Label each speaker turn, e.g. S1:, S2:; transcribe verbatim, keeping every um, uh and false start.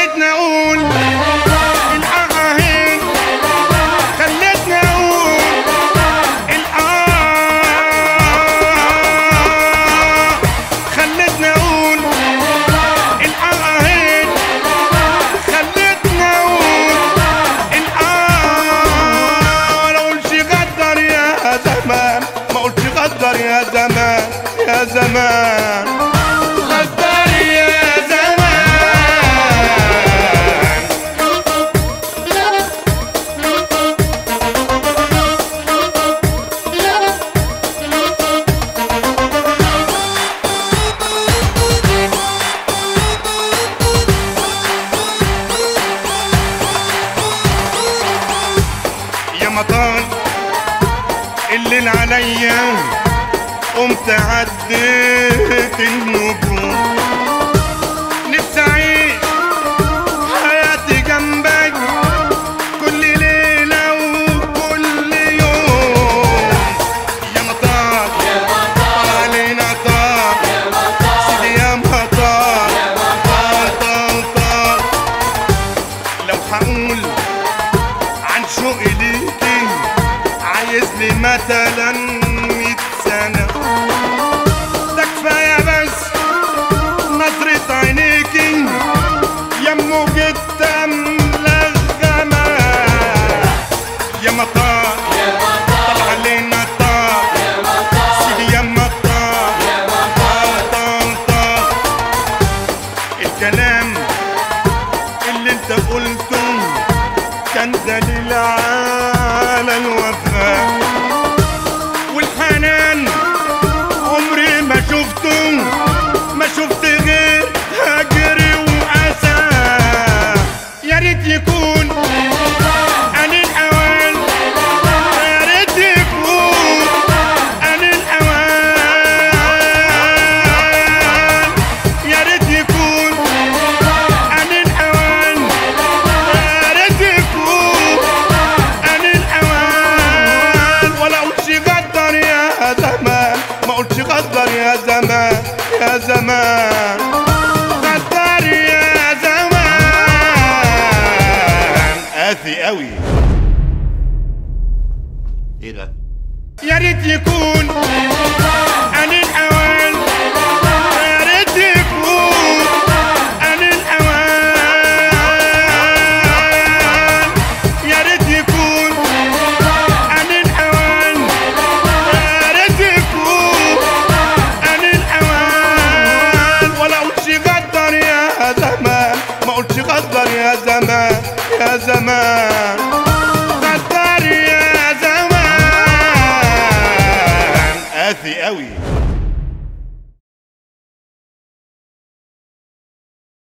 S1: خلتنا اقول الآهين، خلتنا اقول الآه، خلتنا اقول الآهين، خلتنا اقول الآه. ما اقولش غدر يا زمان، ما اقولش غدر يا زمان يا زمان، غدر يا زمان. يا مطار الليل عليا قمت عديت النجوم، نفسي اعيش حياتي جنبك كل ليلة وكل يوم. يا مطار علينا طار، سيدي يا مطار، طار طار. لو هقول عن شوقي ليكي عايز لي مثلا مية سنة، ده كفاية بس نظرة عينيكي يا موجة ملغمة. يا مطار طلع علينا طار، سيدي يا مطار، طار طار. الكلام اللي انت قلته كان دليل على الوفاء والحنان، عمري ما شفته، ما شفت غير هجر وأسى. يا ريت يكون آن الأوان، يا ريت يكون آن الأوان، يا ريت يكون آن الأوان، يا ريت يكون آن الأوان. ولا أقولش غدر يا زمان، ما أقولش غدر يا زمان يا زمان، غدر يا زمان. قاسي قوي. ايه ده؟ يا ريت يكون